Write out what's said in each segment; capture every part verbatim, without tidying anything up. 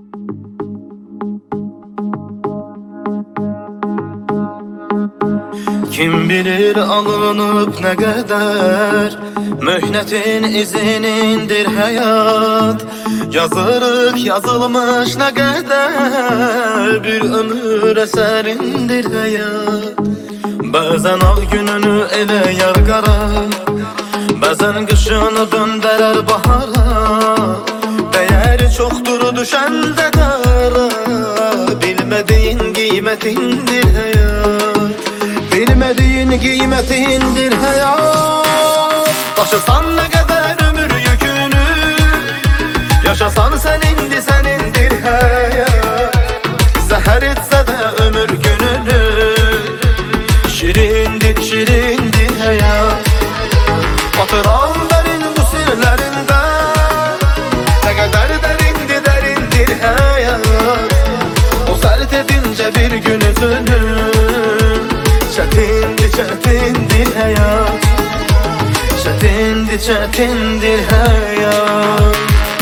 Kim bilir alınıp ne kadar mühnetin izinindir hayat. Yazırık yazılmış ne kadar bir ömür eserindir hayat. Bazen al gününü ele yargara, bazen kışını döndürür bahara. Değeri çoktur düşende dara, bilmediğin kıymetindir hayat. Bilmediğin kıymetindir hayat. Taşısan ne kadar ömür yükünü, yaşasan senindi senindir hayat. Zehir etse de ömür gününü, şirindir şirindir hayat. Batıran derin bu sirlerinde, ne kadar derindi derindir hayat. O sert edince bir gün üzünü, çetindir çetindir hayat. Çetindir çetindir hayat.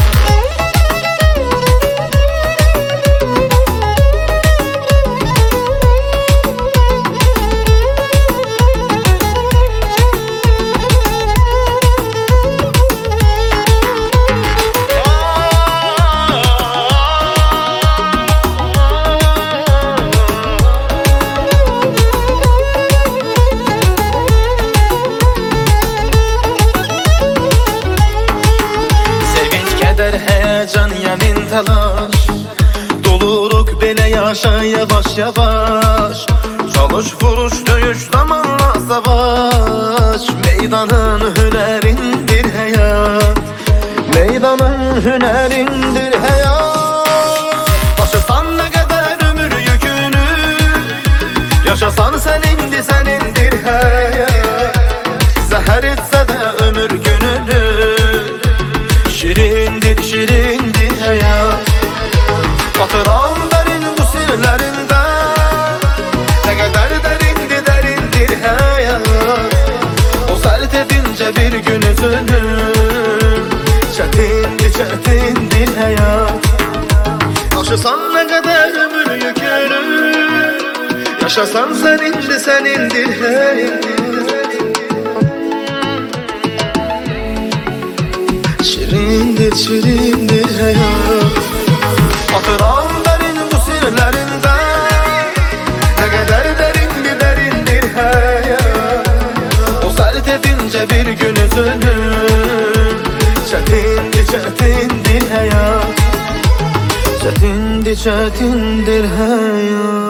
Heyecan yemin telaş, doluruk bile yaşa yavaş yavaş. Çalış vuruş döyüş zamanla savaş. Meydanın hünerindir hayat. Meydanın hünerindir hayat. Taşısan ne kadar ömür yükünü, yaşasan senindi senindir hayat. Zehir etse de ömür gününü, şirindir şirindir hayat. Batıran derin bu sirlerinde, ne kadar derindi derindir hayat. O sert edince bir gün üzünü, çetindir çetindir hayat. Taşısan ne kadar ömür yükünü, yaşasan senindi senindir hayat. Şirindir şirindir hayat. Batıran derin bu sirlerinde, ne kadar derindir derindir hayat. O sert edince bir gün üzünü, çetindir çetindir hayat. Çetindir çetindir hayat.